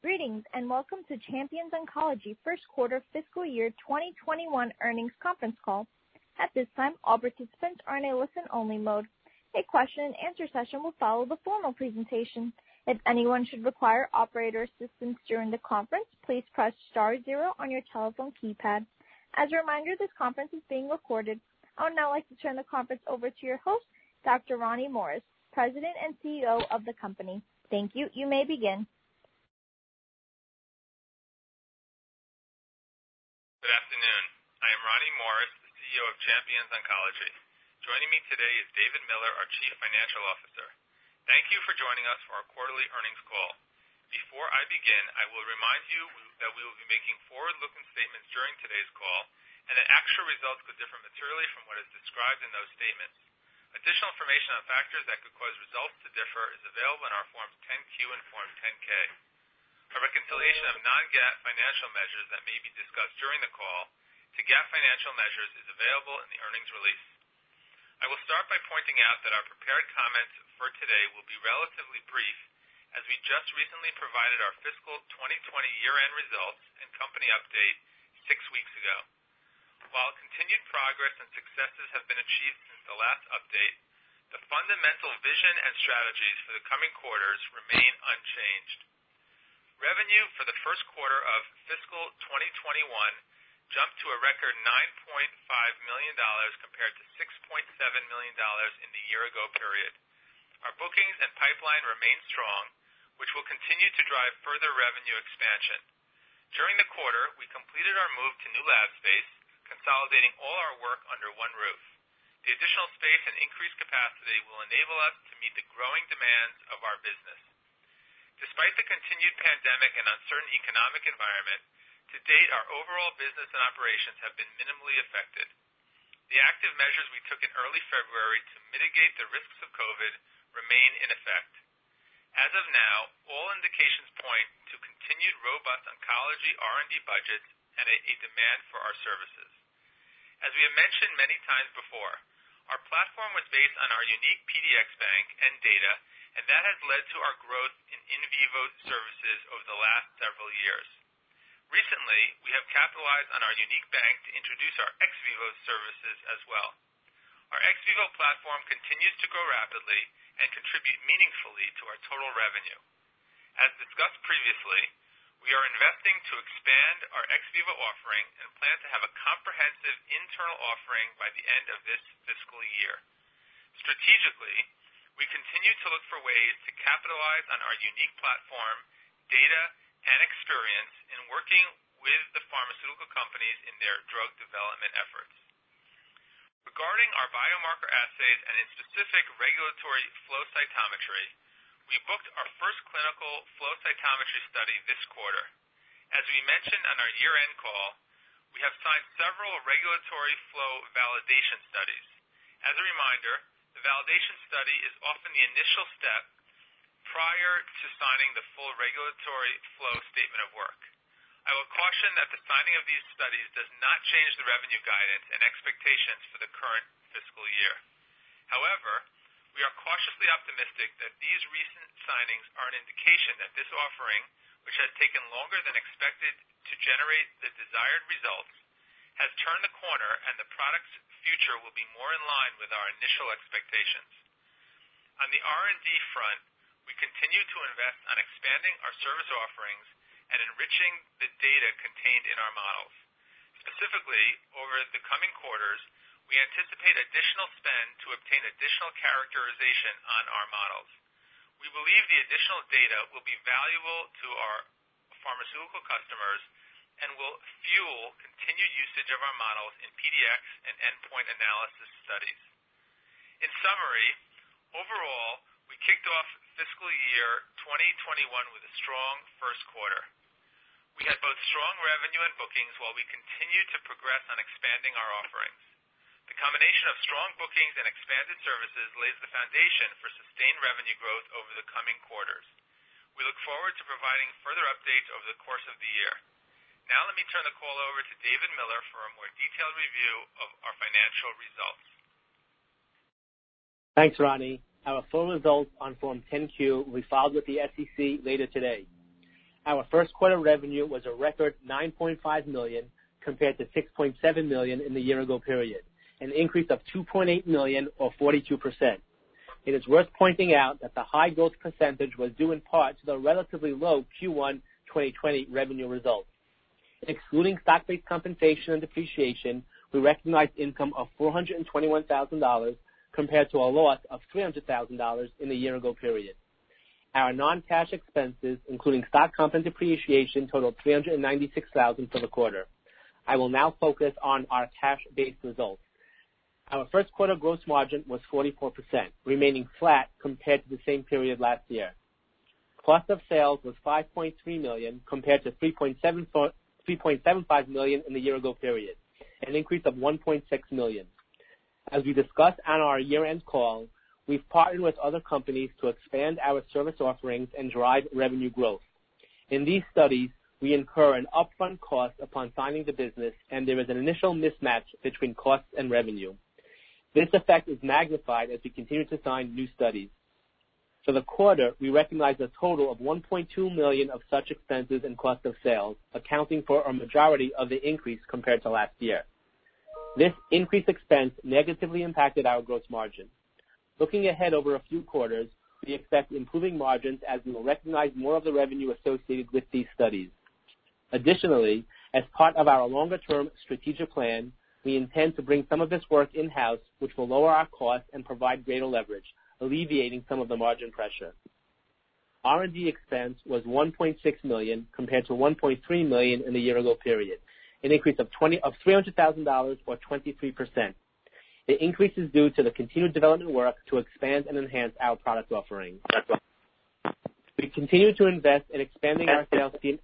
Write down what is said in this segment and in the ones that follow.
Greetings, and welcome to Champions Oncology first quarter fiscal year 2021 earnings conference call. At this time, all participants are in a listen-only mode. A question and answer session will follow the formal presentation. If anyone should require operator assistance during the conference, please press star 0 on your telephone keypad. As a reminder, this conference is being recorded. I would now like to turn the conference over to your host, Dr. Ronnie Morris, President and CEO of the company. Thank you. You may begin. Good afternoon. I am Ronnie Morris, the CEO of Champions Oncology. Joining me today is David Miller, our Chief Financial Officer. Thank you for joining us for our quarterly earnings call. Before I begin, I will remind you that we will be making forward-looking statements during today's call, and that actual results could differ materially from what is described in those statements. Additional information on factors that could cause results to differ is available in our Forms 10-Q and Form 10-K. A reconciliation of non-GAAP financial measures that may be discussed during the call to GAAP financial measures is available in the earnings release. I will start by pointing out that our prepared comments for today will be relatively brief, as we just recently provided our fiscal 2020 year-end results and company update 6 weeks ago. While continued progress and successes have been achieved since the last update, the fundamental vision and strategies for the coming quarters remain unchanged. Revenue for the first quarter of fiscal 2021 jumped to a record $9.5 million compared to $6.7 million in the year-ago period. Our bookings and pipeline remain strong, which will continue to drive further revenue expansion. During the quarter, we completed our move to new lab space, consolidating all our work under one roof. The additional space and increased capacity will enable us to meet the growing demands of our business. Despite the continued pandemic and uncertain economic environment, to date our overall business and operations have been minimally affected. The active measures we took in early February to mitigate the risks of COVID remain in effect. As of now, all indications point to continued robust oncology R&D budgets and a demand for our services. As we have mentioned many times before, our platform was based on our unique PDX bank and data, and that has led to our growth in vivo services over the last several years. Recently, we have capitalized on our unique bank to introduce our ex vivo services as well. Our ex vivo platform continues to grow rapidly and contribute meaningfully to our total revenue. As discussed previously, we are investing to expand our ex vivo offering and plan to have a comprehensive internal offering by the end of this fiscal year. Strategically, we continue to look for ways to capitalize on our unique platform, data, and experience in working with the pharmaceutical companies in their drug development efforts. Regarding our biomarker assays and in specific regulatory flow cytometry, we booked our first clinical flow cytometry study this quarter. As we mentioned on our year-end call, we have signed several regulatory flow validation studies. As a reminder, the validation study is often the initial step prior to signing the full regulatory flow statement of work. I will caution that the signing of these studies does not change the revenue guidance and expectations for the current fiscal year. However, we are cautiously optimistic that these recent signings are an indication that this offering, which has taken longer than expected to generate the desired results, has turned the corner and the product's future will be more in line with our initial expectations. On the R&D front, we continue to invest on expanding our service offerings and enriching the data contained in our models. Specifically, over the coming quarters, we anticipate additional spend to obtain additional characterization on our models. We believe the additional data will be valuable to our pharmaceutical customers and will fuel continued usage of our models in PDX and endpoint analysis studies. In summary, overall, we kicked off fiscal year 2021 with a strong first quarter. We had both strong revenue and bookings while we continued to progress on expanding our offerings. The combination of strong bookings and expanded services lays the foundation for sustained revenue growth over the coming quarters. We look forward to providing further updates over the course of the year. Now let me turn the call over to David Miller for a more detailed review of our financial results. Thanks, Ronnie. Our full results on Form 10-Q will be filed with the SEC later today. Our first quarter revenue was a record $9.5 million compared to $6.7 million in the year-ago period, an increase of $2.8 million or 42%. It is worth pointing out that the high growth percentage was due in part to the relatively low Q1 2020 revenue results. Excluding stock-based compensation and depreciation, we recognized income of $421,000 compared to a loss of $300,000 in the year-ago period. Our non-cash expenses, including stock comp and depreciation, totaled $396,000 for the quarter. I will now focus on our cash-based results. Our first quarter gross margin was 44%, remaining flat compared to the same period last year. Cost of sales was $5.3 million compared to $3.75 million in the year-ago period, an increase of $1.6 million. As we discussed on our year-end call, we've partnered with other companies to expand our service offerings and drive revenue growth. In these studies, we incur an upfront cost upon signing the business, and there is an initial mismatch between costs and revenue. This effect is magnified as we continue to sign new studies. For the quarter, we recognized a total of $1.2 million of such expenses and cost of sales, accounting for a majority of the increase compared to last year. This increased expense negatively impacted our gross margin. Looking ahead over a few quarters, we expect improving margins as we will recognize more of the revenue associated with these studies. Additionally, as part of our longer-term strategic plan, we intend to bring some of this work in-house, which will lower our costs and provide greater leverage, alleviating some of the margin pressure. R&D expense was $1.6 million compared to $1.3 million in the year-ago period, an increase of $300,000 or 23%. The increase is due to the continued development work to expand and enhance our product offerings. We continue to invest in expanding our sales team.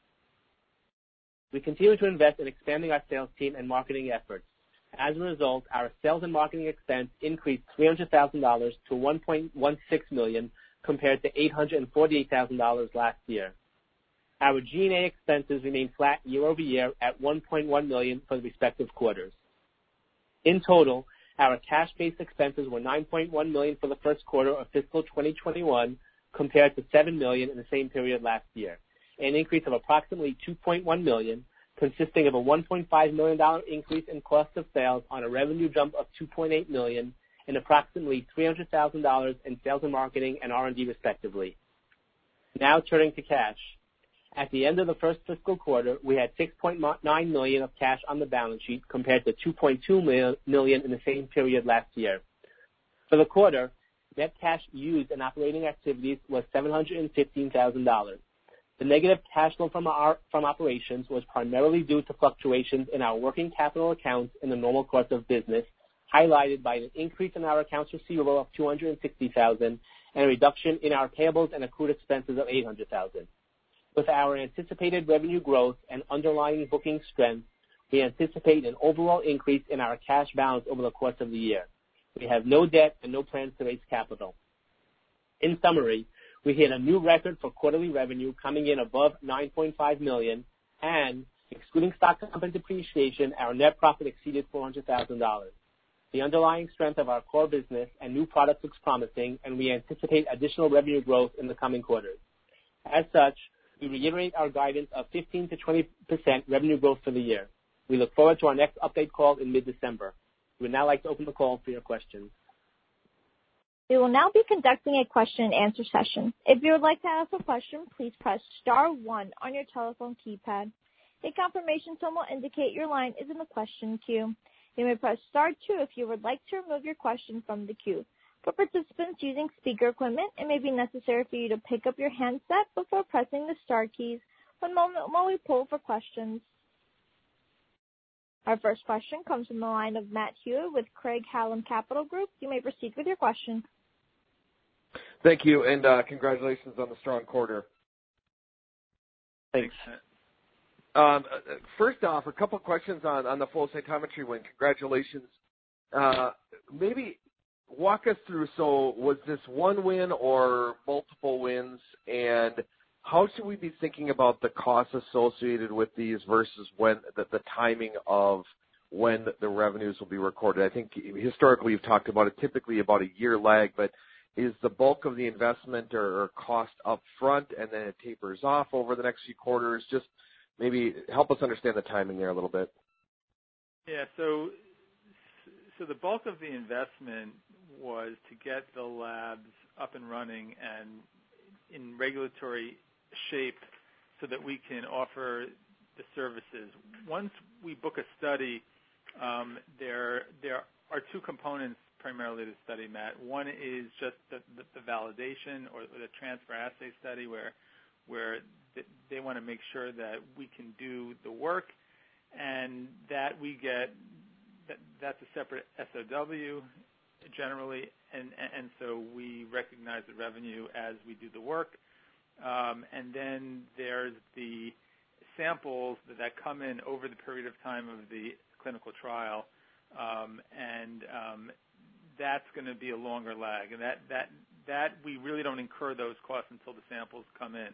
And marketing efforts. As a result, our sales and marketing expense increased $300,000 to $1.16 million compared to $848,000 last year. Our G&A expenses remained flat year over year at $1.1 million for the respective quarters. In total, our cash-based expenses were $9.1 million for the first quarter of fiscal 2021 compared to $7 million in the same period last year, an increase of approximately $2.1 million, consisting of a $1.5 million increase in cost of sales on a revenue jump of $2.8 million and approximately $300,000 in sales and marketing and R&D respectively. Now turning to cash. At the end of the first fiscal quarter, we had $6.9 million of cash on the balance sheet compared to $2.2 million in the same period last year. For the quarter, net cash used in operating activities was $715,000. The negative cash flow from operations was primarily due to fluctuations in our working capital accounts in the normal course of business, highlighted by an increase in our accounts receivable of $260,000 and a reduction in our payables and accrued expenses of $800,000. With our anticipated revenue growth and underlying booking strength, we anticipate an overall increase in our cash balance over the course of the year. We have no debt and no plans to raise capital. In summary, we hit a new record for quarterly revenue coming in above $9.5 million, and excluding stock comp and depreciation, our net profit exceeded $400,000. The underlying strength of our core business and new products looks promising, and we anticipate additional revenue growth in the coming quarters. As such, we reiterate our guidance of 15 to 20% revenue growth for the year. We look forward to our next update call in mid-December. We would now like to open the call for your questions. We will now be conducting a question and answer session. If you would like to ask a question, please press star 1 on your telephone keypad. A confirmation tone will indicate your line is in the question queue. You may press star 2 if you would like to remove your question from the queue. For participants using speaker equipment, it may be necessary for you to pick up your handset before pressing the star keys. One moment while we poll for questions. Our first question comes from the line of Matt Hewitt with Craig-Hallum Capital Group. You may proceed with your question. Thank you, and congratulations on the strong quarter. Thanks. First off, a couple questions on the flow cytometry win. Congratulations. Maybe walk us through, so was this one win or multiple wins, and how should we be thinking about the costs associated with these versus when the timing of when the revenues will be recorded? I think historically you've talked about it typically about a year lag, but is the bulk of the investment or cost up front and then it tapers off over the next few quarters? Just maybe help us understand the timing there a little bit. Yeah, so the bulk of the investment was to get the labs up and running and in regulatory shape so that we can offer the services. Once we book a study, there are two components primarily to the study, Matt. One is just the validation or the transfer assay study where they want to make sure that we can do the work and that we get that's a separate SOW generally, and so we recognize the revenue as we do the work. And then there's the samples that come in over the period of time of the clinical trial, and that's going to be a longer lag, and that we really don't incur those costs until the samples come in.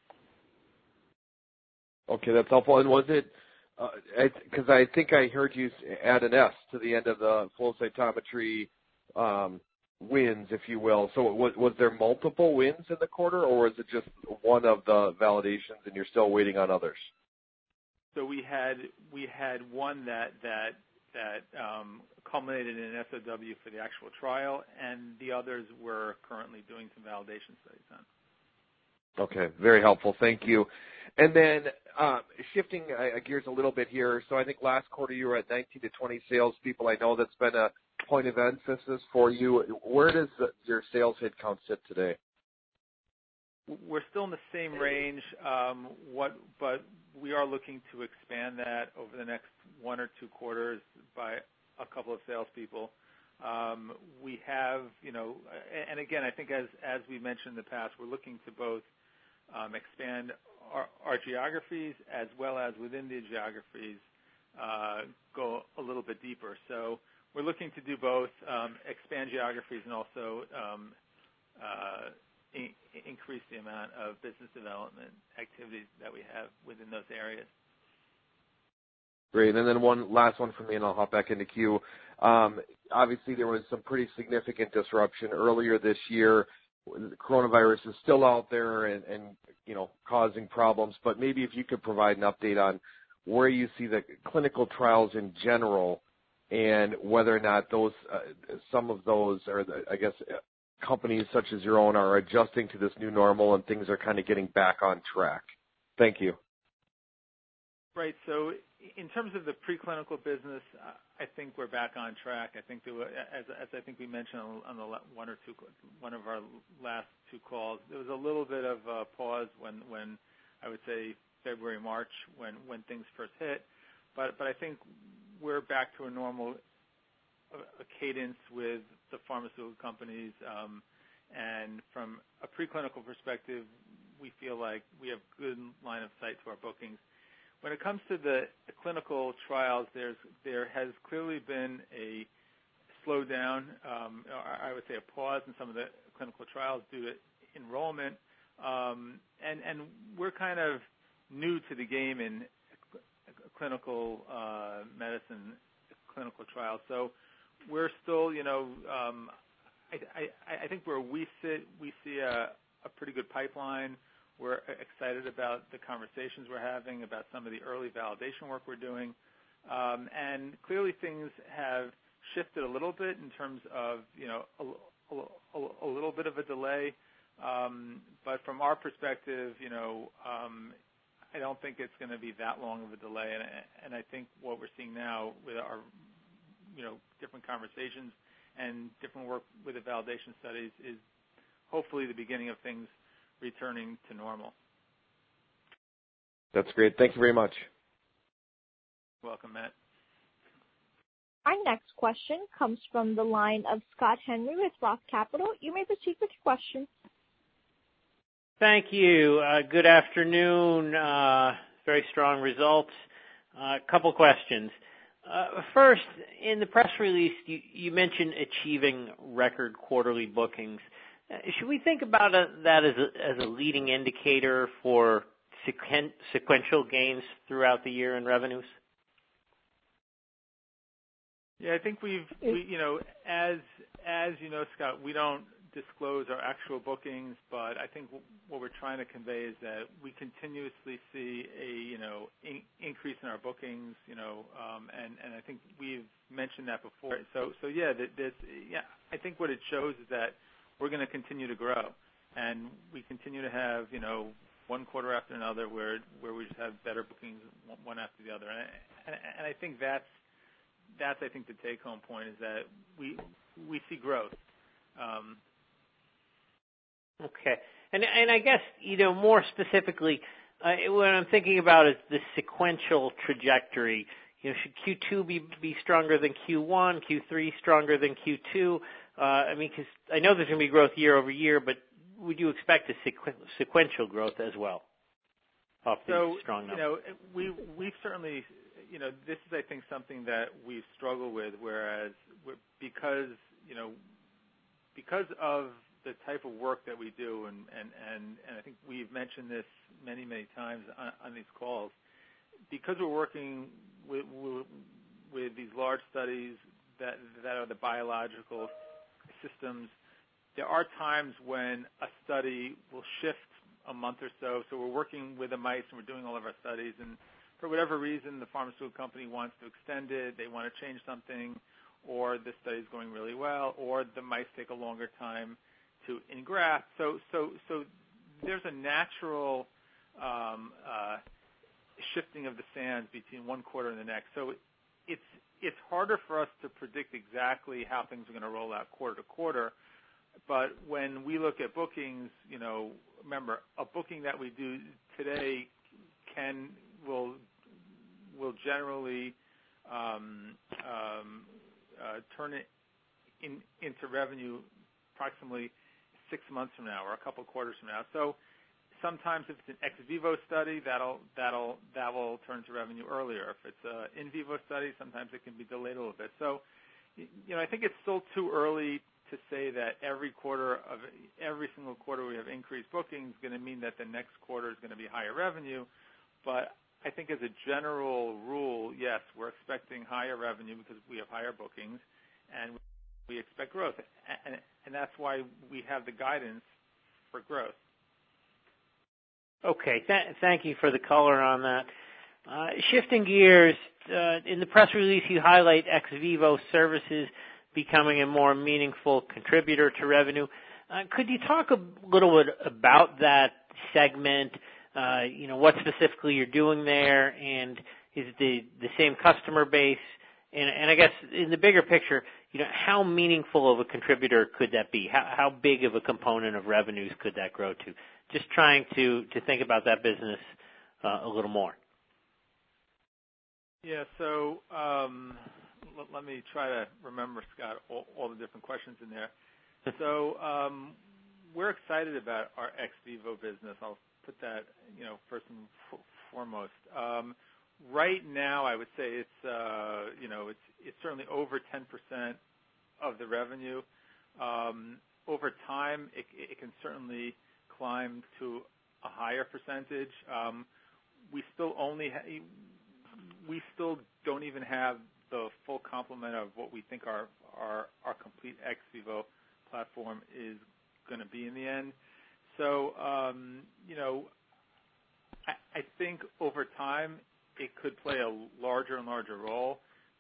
Okay, that's helpful. And was it, because I think I heard you add an S to the end of the flow cytometry wins, if you will. So was there multiple wins in the quarter, or was it just one of the validations and you're still waiting on others? So we had one that culminated in an SOW for the actual trial, and the others we're currently doing some validation studies on. Okay, very helpful. Thank you. And then shifting gears a little bit here. So I think last quarter you were at 19 to 20 salespeople. I know that's been a point of emphasis for you. Where does your sales headcount sit today? We're still in the same range, but we are looking to expand that over the next 1 or 2 quarters by a couple of salespeople. We have, and again, I think as we mentioned in the past, we're looking to both expand our geographies as well as within the geographies go a little bit deeper. So we're looking to do both, expand geographies and also increase the amount of business development activities that we have within those areas. Great. And then one last one from me, and I'll hop back into queue. Obviously, there was some pretty significant disruption earlier this year. The coronavirus is still out there and causing problems, but maybe if you could provide an update on where you see the clinical trials in general and whether or not those some of those, or I guess companies such as your own, are adjusting to this new normal and things are kind of getting back on track. Thank you. Right. So in terms of the preclinical business, I think we're back on track. I think as I think we mentioned on the one of our last 2 calls, there was a little bit of a pause when I would say February, March, when things first hit. But I think we're back to a normal cadence with the pharmaceutical companies, and from a preclinical perspective, we feel like we have good line of sight to our bookings. When it comes to the clinical trials, there has clearly been a slowdown, I would say a pause in some of the clinical trials due to enrollment, and we're kind of new to the game in clinical medicine, clinical trials. So we're still, I think where we sit, we see a pretty good pipeline. We're excited about the conversations we're having, about some of the early validation work we're doing. And clearly things have shifted a little bit in terms of, a little bit of a delay. But from our perspective, I don't think it's going to be that long of a delay. And I think what we're seeing now with our, different conversations and different work with the validation studies is hopefully the beginning of things returning to normal. That's great. Thank you very much. You're welcome, Matt. Our next question comes from the line of Scott Henry with Roth Capital. You may proceed with your question. Thank you. Good afternoon. Very strong results. A couple questions. First, in the press release, you mentioned achieving record quarterly bookings. Should we think about that as a leading indicator for sequential gains throughout the year in revenues? Yeah, I think as you know, Scott, we don't disclose our actual bookings, but I think what we're trying to convey is that we continuously see a increase in our bookings, and I think we've mentioned that before. So I think what it shows is that we're going to continue to grow, and we continue to have one quarter after another where we just have better bookings one after the other, and I think that's I think the take-home point is that we see growth. Okay, and I guess more specifically, what I'm thinking about is the sequential trajectory. Should Q2 be stronger than Q1, Q3 stronger than Q2? Because I know there's going to be growth year over year, but would you expect a sequential growth as well? Off these strong numbers. We've certainly, this is I think something that we've struggled with, whereas because of the type of work that we do, and I think we've mentioned this many times on these calls, because we're working with these large studies that are the biological systems, there are times when a study will shift a month or so. So we're working with the mice and we're doing all of our studies, and for whatever reason, the pharmaceutical company wants to extend it, they want to change something, or the study's going really well, or the mice take a longer time to engraft. So there's a natural shifting of the sands between one quarter and the next. So it's harder for us to predict exactly how things are going to roll out quarter to quarter. But when we look at bookings, remember, a booking that we do today will generally turn it into revenue approximately 6 months from now or a couple quarters from now. So sometimes if it's an ex vivo study, that will turn to revenue earlier. If it's an in vivo study, sometimes it can be delayed a little bit. So I think it's still too early to say that every single quarter we have increased bookings is going to mean that the next quarter is going to be higher revenue. But I think as a general rule, yes, we're expecting higher revenue because we have higher bookings, and we expect growth. And that's why we have the guidance for growth. Okay, thank you for the color on that. Shifting gears, in the press release you highlight ex vivo services becoming a more meaningful contributor to revenue. Could you talk a little bit about that segment? What specifically you're doing there, and is it the same customer base? And I guess in the bigger picture, how meaningful of a contributor could that be? How big of a component of revenues could that grow to? Just trying to think about that business a little more. Yeah, so let me try to remember, Scott, all the different questions in there. So we're excited about our ex vivo business. I'll put that, first and foremost. Right now, I would say it's certainly over 10% of the revenue. Over time, it can certainly climb to a higher percentage. We still don't even have the full complement of what we think our complete ex vivo platform is going to be in the end. So, I think over time it could play a larger and larger role.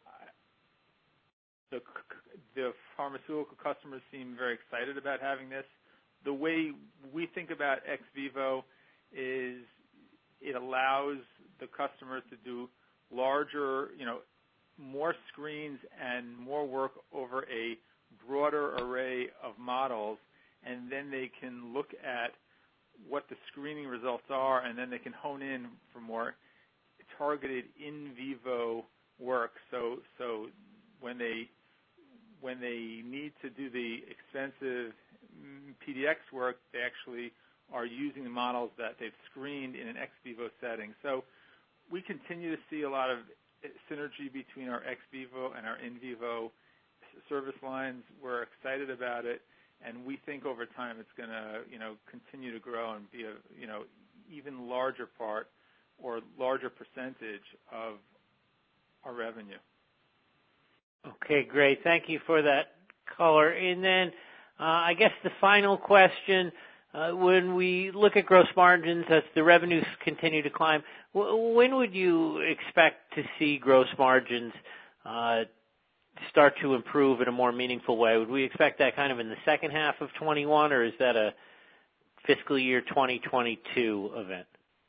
The pharmaceutical customers seem very excited about having this. The way we think about ex vivo is it allows the customers to do larger, more screens and more work over a broader array of models, and then they can look at what the screening results are, and then they can hone in for more targeted in vivo work. So when they need to do the expensive PDX work, they actually are using the models that they've screened in an ex vivo setting. So we continue to see a lot of synergy between our ex vivo and our in vivo service lines. We're excited about it, and we think over time it's going to, continue to grow and be a, even larger part or larger percentage of our revenue. Okay, great. Thank you for that color. And then I guess the final question, when we look at gross margins as the revenues continue to climb, when would you expect to see gross margins start to improve in a more meaningful way? Would we expect that kind of in the second half of 21, or is that a fiscal year 2022 event?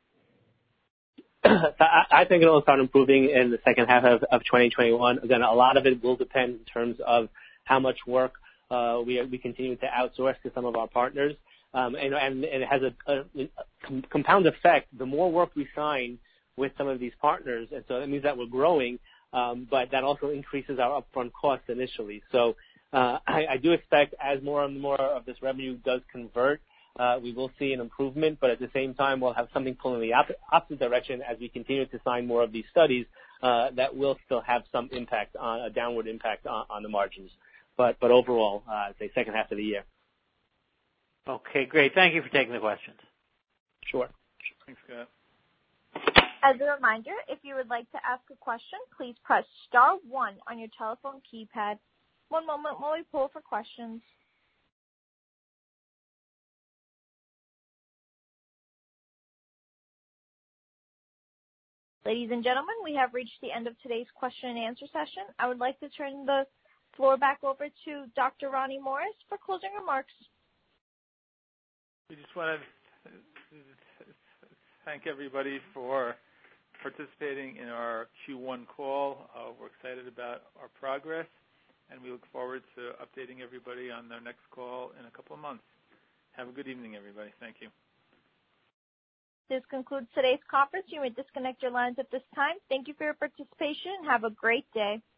I think it'll start improving in the second half of 2021. Again, a lot of it will depend in terms of how much work we continue to outsource to some of our partners. And it has a compound effect. The more work we sign with some of these partners, and so that means that we're growing, but that also increases our upfront costs initially. So I do expect as more and more of this revenue does convert, we will see an improvement, but at the same time, we'll have something pulling the opposite direction as we continue to sign more of these studies that will still have some impact, a downward impact on the margins. But overall, I'd say second half of the year. Okay, great. Thank you for taking the questions. Sure. Thanks, Scott. As a reminder, if you would like to ask a question, please press star 1 on your telephone keypad. One moment while we pull for questions. Ladies and gentlemen, we have reached the end of today's question and answer session. I would like to turn the floor back over to Dr. Ronnie Morris for closing remarks. We just want to thank everybody for participating in our Q1 call. We're excited about our progress, and we look forward to updating everybody on their next call in a couple of months. Have a good evening, everybody. Thank you. This concludes today's conference. You may disconnect your lines at this time. Thank you for your participation and have a great day.